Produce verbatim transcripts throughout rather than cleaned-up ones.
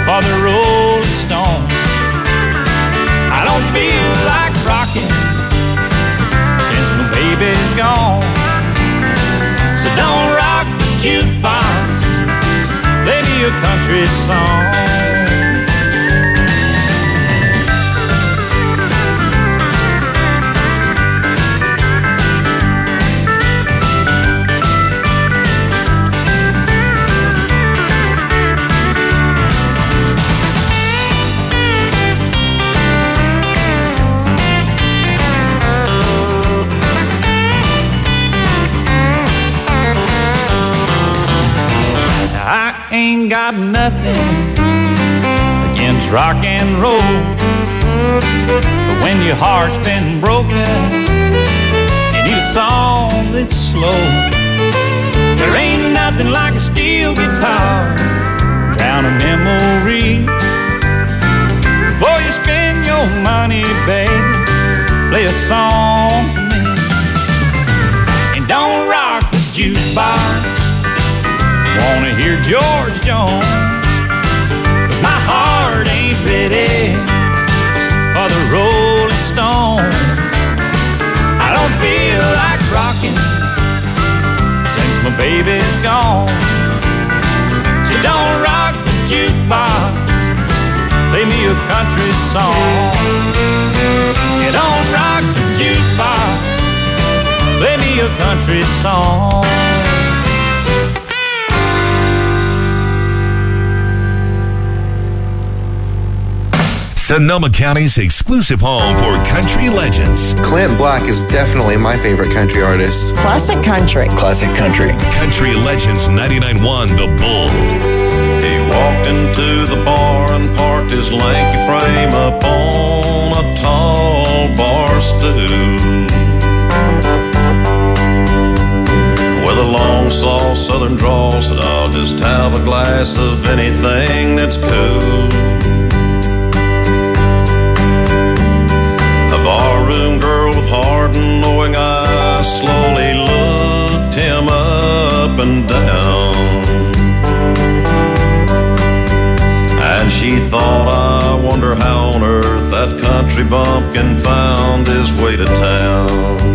for the Rolling Stones. I don't feel like rocking since my baby's gone. So don't rock the jukebox, play me a country song. Ain't got nothing against rock and roll, but when your heart's been broken, you need a song that's slow. There ain't nothing like a steel guitar, drown a memory. Before you spend your money, baby, play a song for me. And don't rock the jukebox, wanna hear George Jones, 'cause my heart ain't ready for the Rolling Stones. I don't feel like rocking since my baby's gone. So don't rock the jukebox, play me a country song. You don't rock the jukebox, play me a country song. Sonoma County's exclusive home for country legends. Clint Black is definitely my favorite country artist. Classic country. Classic country. Country Legends ninety-nine point one The Bull. He walked into the bar and parked his lanky frame up on a tall bar stool. With a long, soft southern drawl, said, I'll just have a glass of anything that's cool. Barroom girl with hard and knowing eyes slowly looked him up and down, and she thought, I wonder how on earth that country bumpkin found his way to town.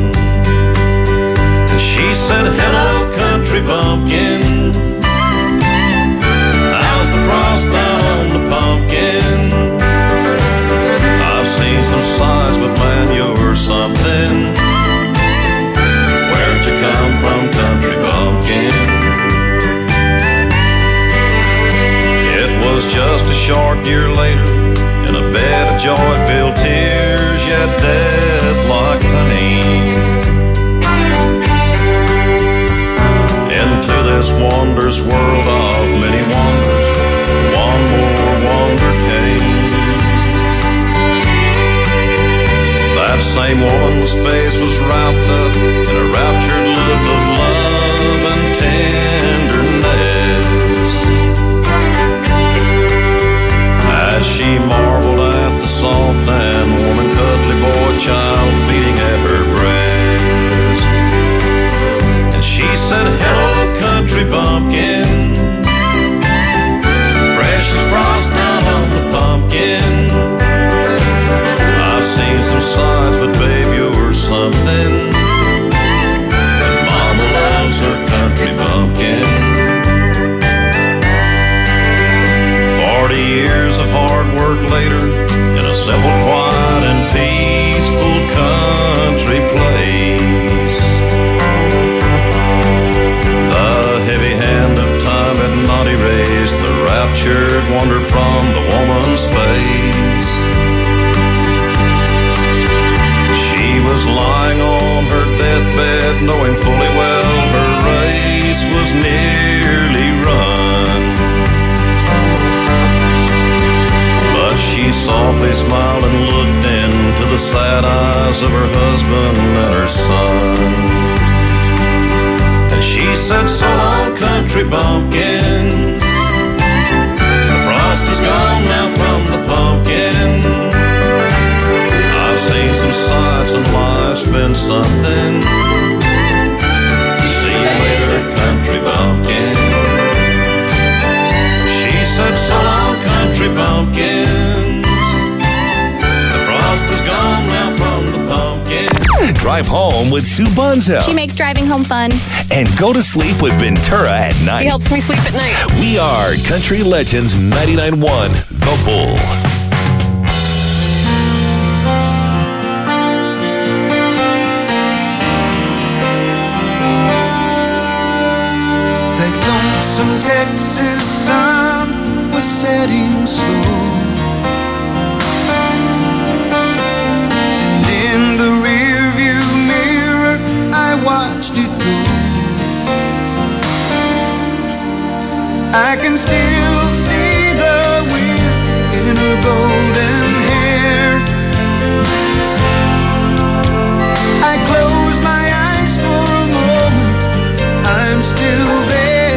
And she said, hello, country bumpkin, how's the frost down on the pumpkin? Seen some size, but man, you're something. Where'd you come from, country bumpkin? It was just a short year later, in a bed of joy-filled tears, yet death-like pain. Into this wondrous world of many wonders, one more wonder came. That same woman's face was wrapped up in a raptured look of love and tenderness, as she marveled at the soft and warm and cuddly boy child feeding at her breast. And she said, hello, country bumpkin, fresh as frost down on the pumpkin. I've seen some sides, but babe, you're something. And mama loves her country bumpkin. Forty years of hard work later, in a simple, quiet, and peaceful country place, the heavy hand of time had not erased the raptured wonder from the woman's face. She was lying on her deathbed, knowing fully well her race was nearly run. But she softly smiled and looked into the sad eyes of her husband and her son. And she said, so long, country bumpkins, the frost is gone now from the pumpkin. I've seen some sights and life's been something. See you later, country bumpkin. She said, so long, country Drive home with Sue Bonzo. She makes driving home fun. And go to sleep with Ventura at night. He helps me sleep at night. We are Country Legends ninety-nine point one, The Bull. That lonesome Texas sun was setting slow, and in the rearview mirror I watched it go. I can still see the wind in her golden hair. I close my eyes for a moment, I'm still there.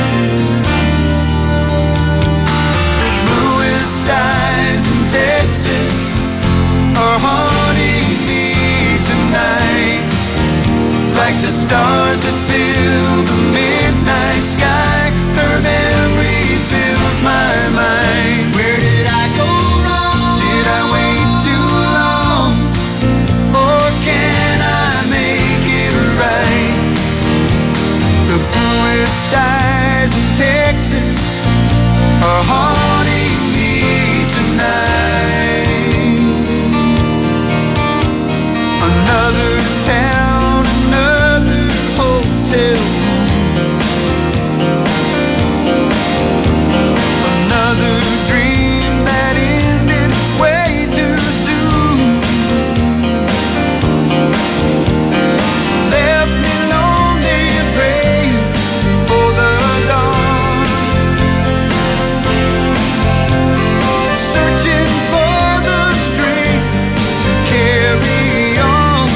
The bluest skies in Texas are haunting me tonight, like the stars that fill the midnight sky. Her memory fills my mind. Where did I go wrong? Did I wait too long? Or can I make it right? The bluest skies in Texas are haunting me tonight. Another town, another hotel, another dream that ended way too soon, left me lonely and praying for the dawn, searching for the strength to carry on.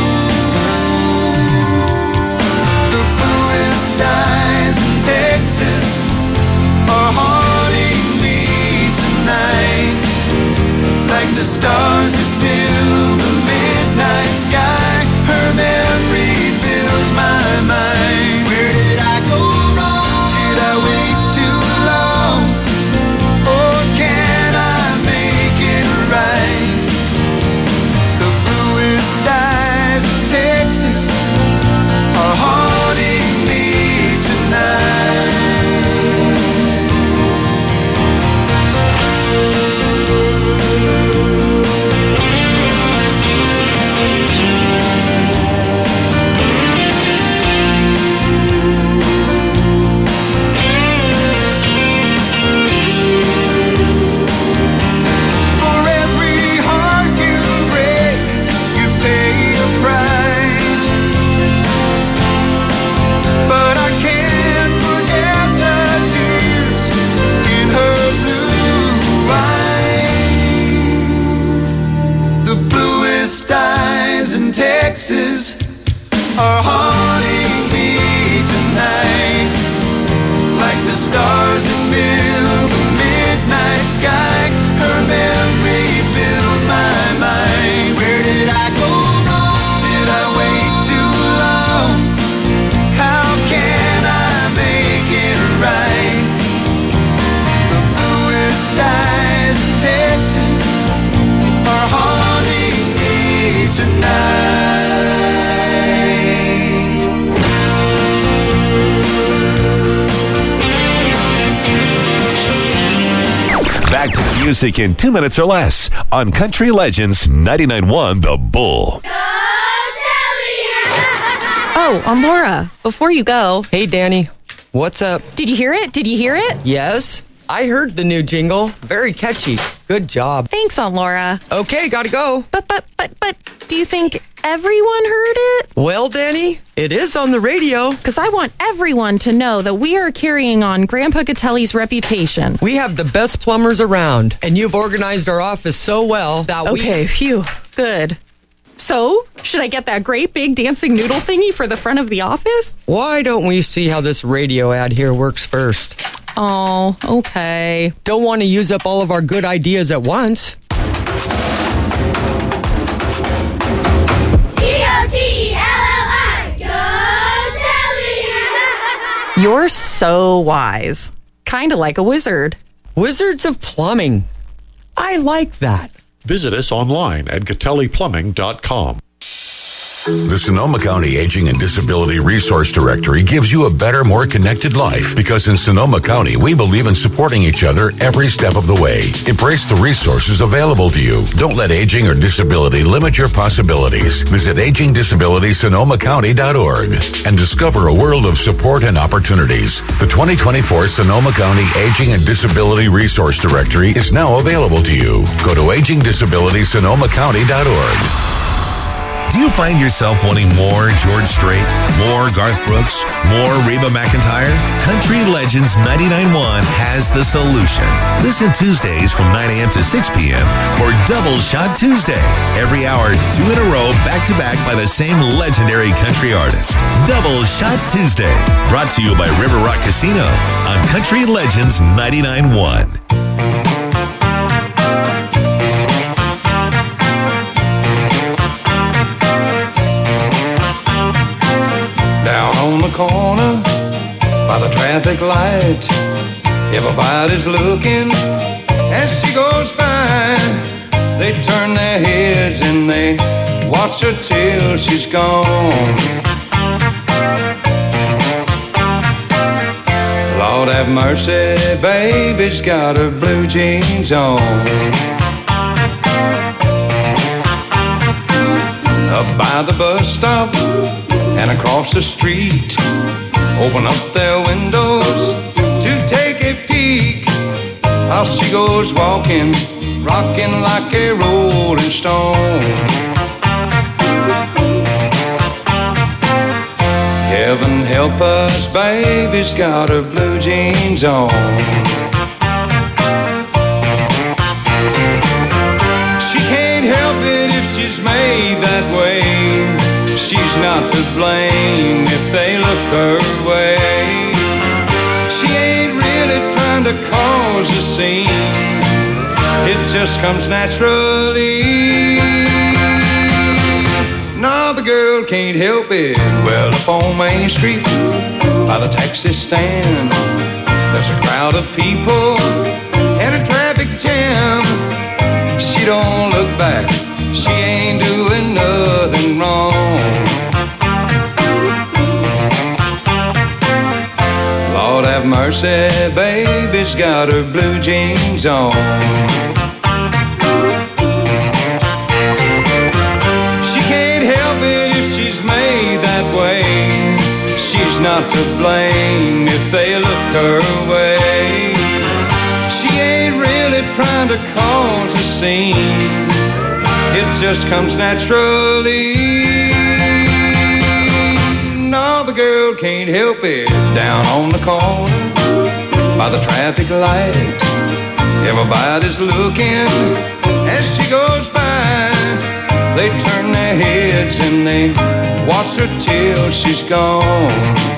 The bluest skies in Texas are haunting me tonight, like the stars that fill the midnight sky. Her memory fills my mind. Where did I go wrong? Did I wait too long? Or can I make it right? The bluest skies of Texas are haunting me tonight. For every heart you break, you pay a price. But I can't forget the tears in her blue eyes. The bluest skies in Texas are haunting me tonight, like the stars that fill the midnight sky. Her memory fills my mind. Where did I go wrong? Did I wait too long? How can I make it right? The bluest skies in Texas are haunting me tonight. Back to the music in two minutes or less on Country Legends ninety-nine point one, The Bull. Oh, um, Laura, before you go, Hey, Danny. What's up? did you hear it? Did you hear it? Yes? I heard the new jingle. Very catchy. Good job. Thanks, Aunt Laura. Okay, gotta go. But, but, but, but, do you think everyone heard it? Well, Danny, it is on the radio. Because I want everyone to know that we are carrying on Grandpa Catelli's reputation. We have the best plumbers around, and you've organized our office so well that we... Okay, phew, good. So, should I get that great big dancing noodle thingy for the front of the office? Why don't we see how this radio ad here works first? Oh, okay. Don't want to use up all of our good ideas at once. You're so wise. Kind of like a wizard. Wizards of Plumbing. I like that. Visit us online at catelli plumbing dot com. The Sonoma County Aging and Disability Resource Directory gives you a better, more connected life because in Sonoma County, we believe in supporting each other every step of the way. Embrace the resources available to you. Don't let aging or disability limit your possibilities. Visit aging disability sonoma county dot org and discover a world of support and opportunities. The twenty twenty-four Sonoma County Aging and Disability Resource Directory is now available to you. Go to aging disability sonoma county dot org. Do you find yourself wanting more George Strait, more Garth Brooks, more Reba McEntire? Country Legends ninety-nine point one has the solution. Listen Tuesdays from nine a.m. to six p.m. for Double Shot Tuesday. Every hour, two in a row, back-to-back by the same legendary country artist. Double Shot Tuesday. Brought to you by River Rock Casino on Country Legends ninety-nine point one. Corner by the traffic light, everybody's looking as she goes by. They turn their heads and they watch her till she's gone. Lord have mercy, baby's got her blue jeans on. Up by the bus stop and across the street, open up their windows to take a peek. How she goes walking, rocking like a rolling stone. Heaven help us, baby's got her blue jeans on. She can't help it if she's made that way. She's not to blame if they look her way. She ain't really trying to cause a scene. It just comes naturally. No, the girl can't help it. Well, up on Main Street, by the taxi stand, there's a crowd of people and a traffic jam. She don't look back. She ain't doing nothing wrong. Lord have mercy, baby's got her blue jeans on. She can't help it if she's made that way. She's not to blame if they look her way. She ain't really trying to cause a scene. It just comes naturally. No, the girl can't help it. Down on the corner, by the traffic light, everybody's looking as she goes by. They turn their heads and they watch her till she's gone.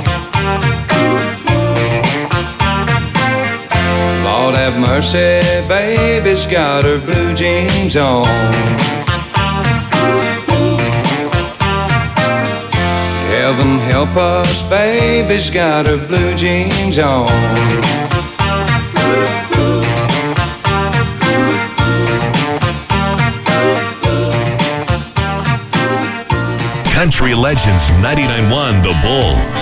Lord have mercy, baby's got her blue jeans on. Heaven help us, baby's got her blue jeans on. Country Legends ninety-nine point one The Bull.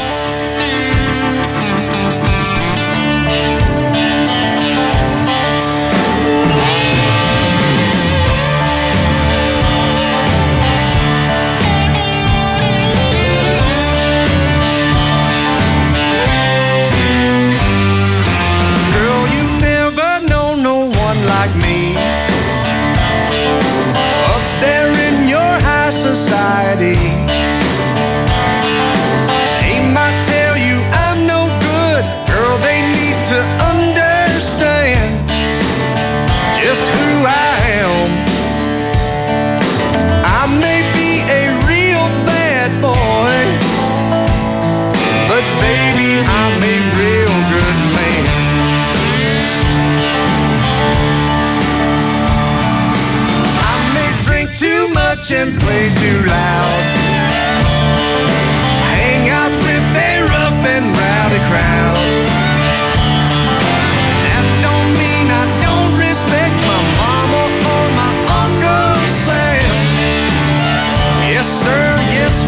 Like me, up there in your high society. They might tell you I'm no good, girl, they need to understand just who I am. I may be a real bad boy, but baby, I'm a real good man. And play too loud, hang out with a rough and rowdy crowd. That don't mean I don't respect my mama or my Uncle Sam. Yes sir, yes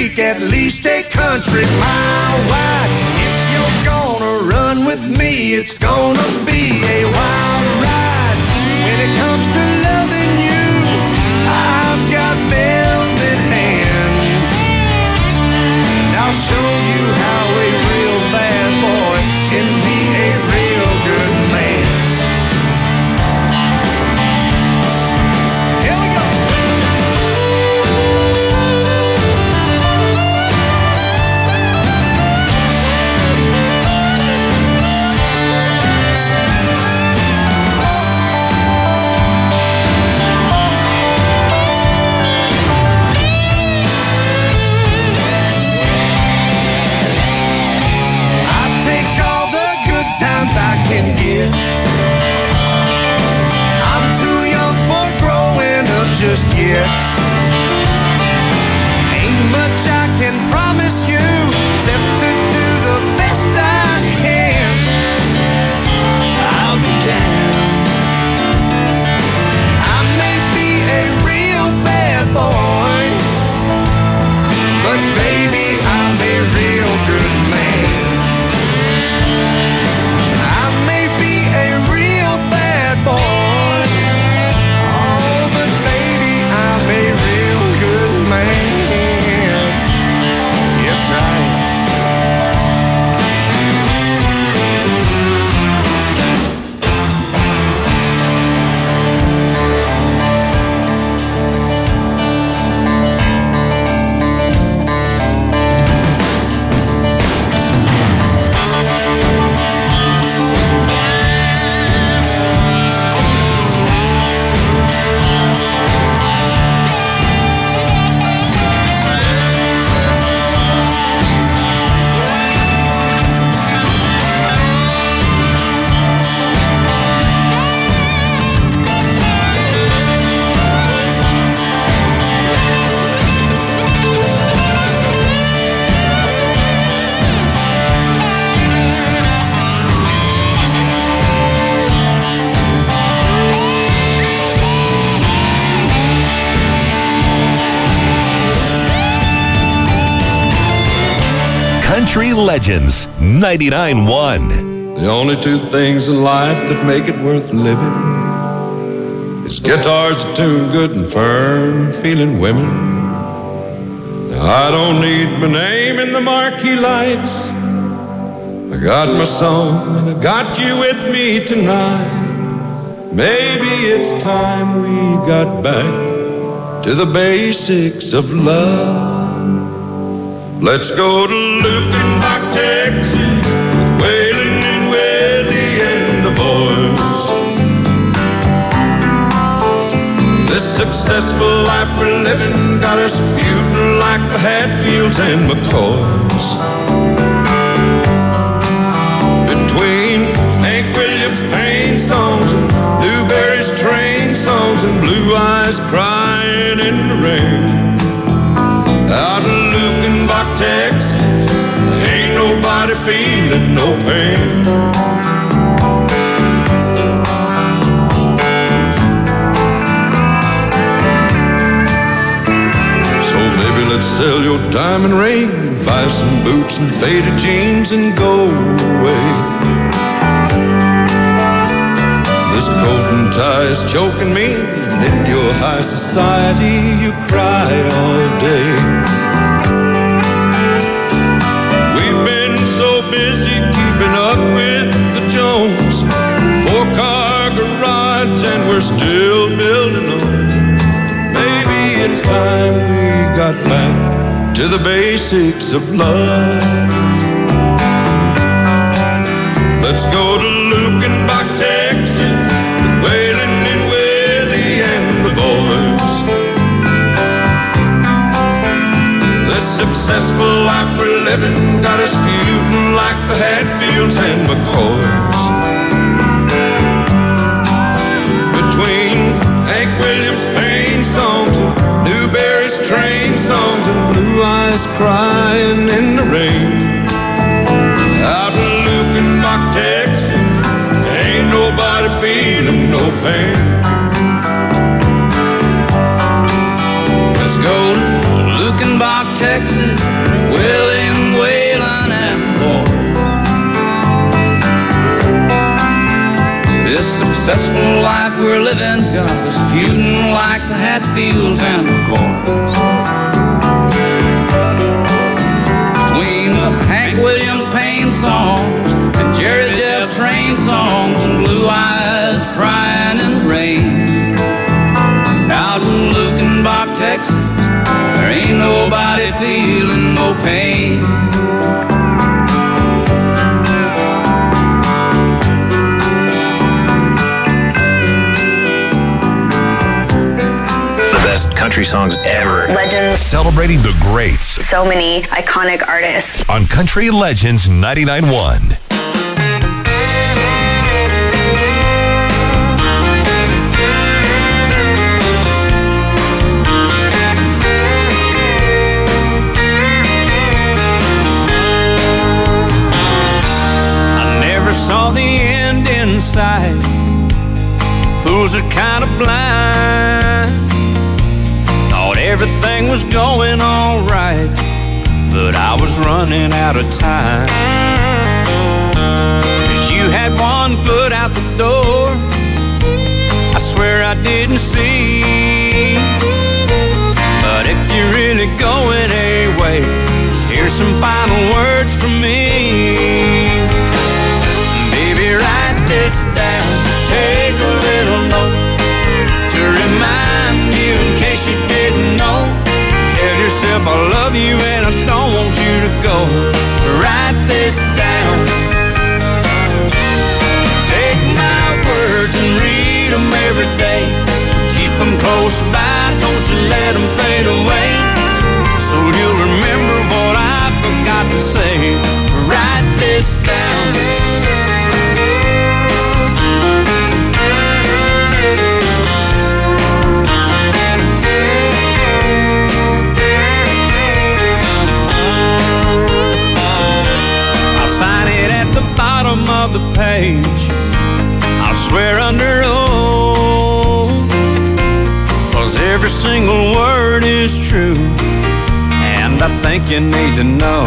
streak, at least a country mile wide. If you're gonna run with me, it's gonna be a wild ride. When it comes to loving you, I've got velvet hands. And I'll show you how a real bad boy can be a real good man. Here we go. Times I can get. I'm too young for growing up just yet. Ain't much I can promise you except to do the best I can. I'll be down. I may be a real bad boy, but baby, I'm a real good man. Country Legends ninety-nine one. The only two things in life that make it worth living is guitars that tune good and firm, feeling women. Now, I don't need my name in the marquee lights. I got my song and I got you with me tonight. Maybe it's time we got back to the basics of love. Let's go to Lukenbach, Texas, with Waylon and Willie and the boys. This successful life we're living got us feuding like the Hatfields and McCoys. Between Hank Williams' pain songs and Newberry's train songs and Blue Eyes crying in the rain. Out in Lukenbach, Texas, ain't nobody feeling no pain. So baby, let's sell your diamond ring, buy some boots and faded jeans and go away. This coat and tie is choking me, and in your high society you cry all day. We've been so busy keeping up with the Jones, four-car garage and we're still building on. Maybe it's time we got back to the basics of love. Let's go to Lukenbach, Texas, with Waylon and Willie and the boys. This successful life we're living got us feuding like the Hatfields and McCoys. Between Hank Williams' pain songs and Newberry's train songs and Blue Eyes crying in the rain. Out in Lukenbach, Texas, ain't nobody feeling no pain. Let's go to Lukenbach, Texas, stressful life we're living's got us feuding like the Hatfields and McCoys. Between the Hank Williams Payne songs and Jerry Jeff Train songs and Blue Eyes crying in the rain. Out in Lukenbach, Texas, there ain't nobody feeling no pain. Country songs ever. Legends. Celebrating the greats. So many iconic artists. On Country Legends ninety-nine point one. I never saw the end in sight. Fools are kind of blind. Thought everything was going all right, but I was running out of time. 'Cause you had one foot out the door, I swear I didn't see. But if you're really going away, here's some final words from me. Baby, write this down, take a little note to remind you in case you didn't know. Tell yourself I love you and I don't want you to go. Write this down. Take my words and read them every day. Keep them close by, don't you let them fade away. So you'll remember what I forgot to say. Write this down. Of the page, I'll swear under oath, 'cause every single word is true, and I think you need to know.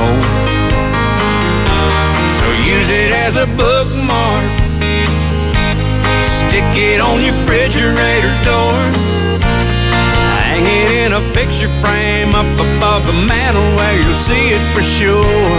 So use it as a bookmark, stick it on your refrigerator door, hang it in a picture frame up above the mantle where you'll see it for sure.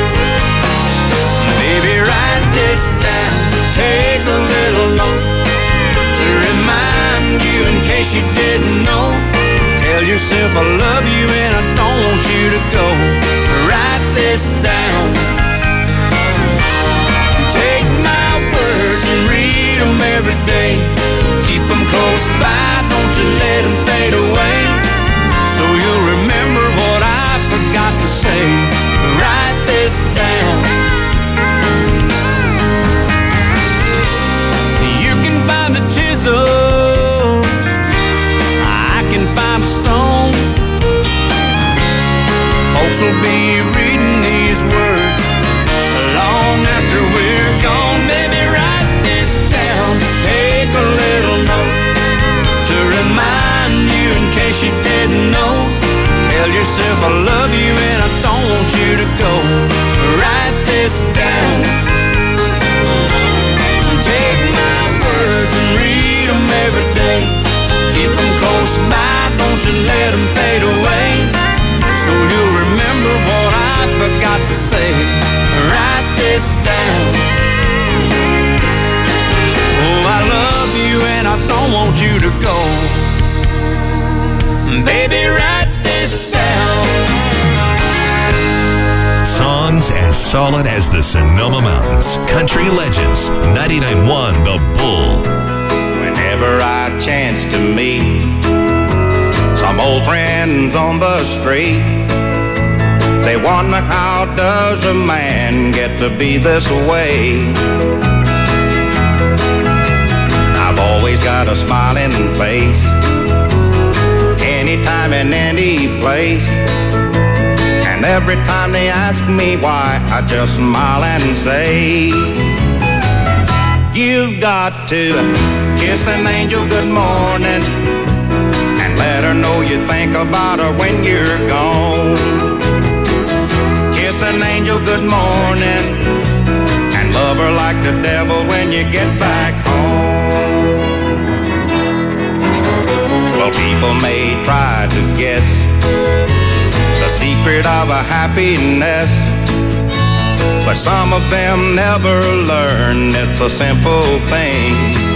Baby, write this down, take a little note to remind you in case you didn't know. Tell yourself I love you and I don't want you to go. Write this down. Take my words and read them every day. Keep them close by, don't you let them fade away. So you'll remember what I forgot to say. Write this down. Chisel, I can find a stone. Folks will be reading these words long after we're gone. Baby, write this down, take a little note to remind you in case you didn't know. Tell yourself I love you and I don't want you to go. Write this down. Take my words and read them every day. Keep them close by, don't you let them fade away. So you'll remember what I forgot to say. Write this down. Oh, I love you and I don't want you to go. Baby, write this down. Songs as solid as the Sonoma Mountains. Country Legends ninety-nine point one The Bull. Whenever I chance to meet some old friends on the street, they wonder how does a man get to be this way. I've always got a smiling face, anytime and any place. And every time they ask me why, I just smile and say, you've got to kiss an angel good morning and let her know you think about her when you're gone. Kiss an angel good morning and love her like the devil when you get back home. secret of a happiness. But some of them never learn it's a simple thing.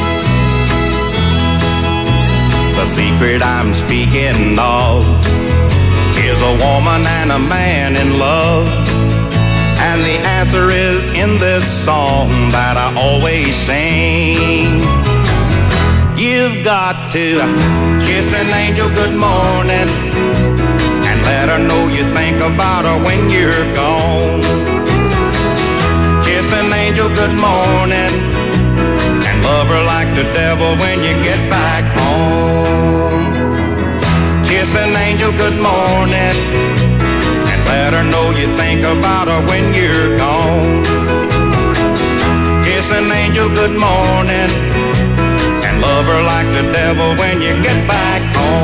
The secret I'm speaking of is a woman and a man in love. And the answer is in this song that I always sing. You've got to kiss an angel good morning and let her know you think about her when you're gone. Kiss an angel good morning and love her like the devil when you get back home. Kiss an angel good morning and let her know you think about her when you're gone. Kiss an angel good morning and love her like the devil when you get back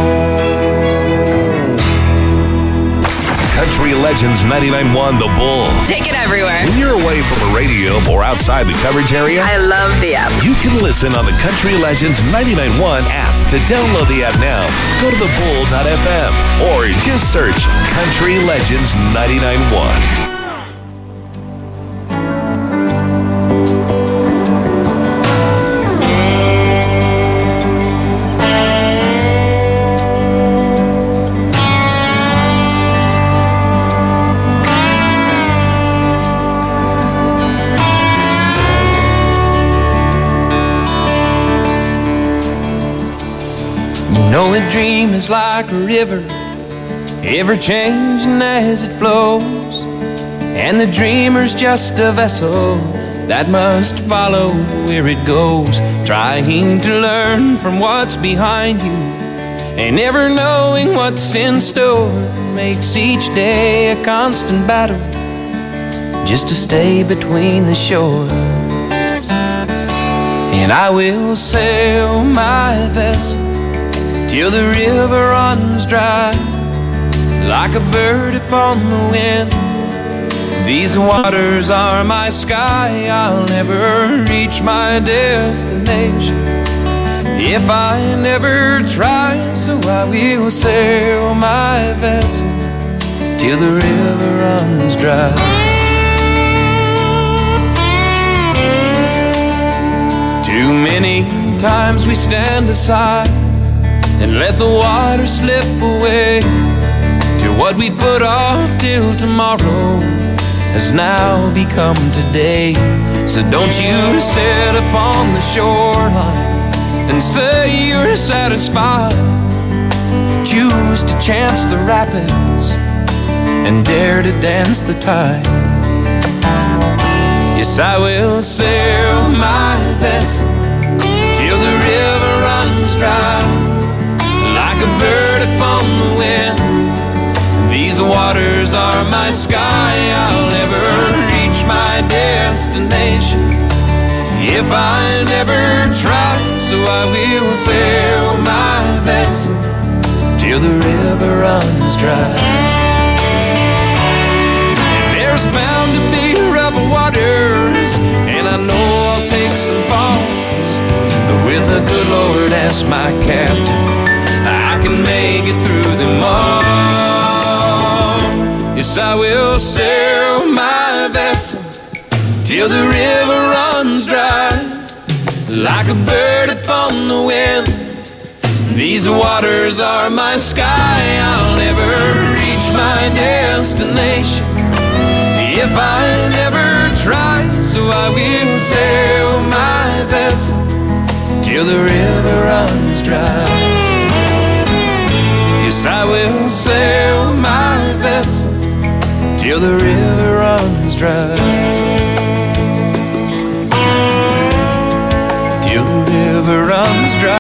home. Country Legends ninety-nine point one The Bull. Take it everywhere. When you're away from the radio or outside the coverage area, I love the app. You can listen on the Country Legends ninety-nine point one app. To download the app now, go to the bull dot f m or just search Country Legends ninety-nine point one. You know a dream is like a river, ever changing as it flows, and the dreamer's just a vessel that must follow where it goes, trying to learn from what's behind you and never knowing what's in store, makes each day a constant battle just to stay between the shores. And I will sail my vessel till the river runs dry, like a bird upon the wind. These waters are my sky, I'll never reach my destination if I never try. So I will sail my vessel till the river runs dry. Too many times we stand aside and let the water slip away till what we put off till tomorrow has now become today. So don't you sit upon the shoreline and say you're satisfied. Choose to chance the rapids and dare to dance the tide. Yes, I will sail my vessel till the river runs dry, like a bird upon the wind. These waters are my sky, I'll never reach my destination if I never try. So I will sail my vessel till the river runs dry. And there's bound to be rough waters, and I know I'll take some falls, but with the good Lord as my captain, I can make it through them all. Yes, I will sail my vessel till the river runs dry, like a bird upon the wind. These waters are my sky, I'll never reach my destination if I never try. So I will sail my vessel till the river runs dry. Yes, I will sail my vessel till the river runs dry. Till the river runs dry.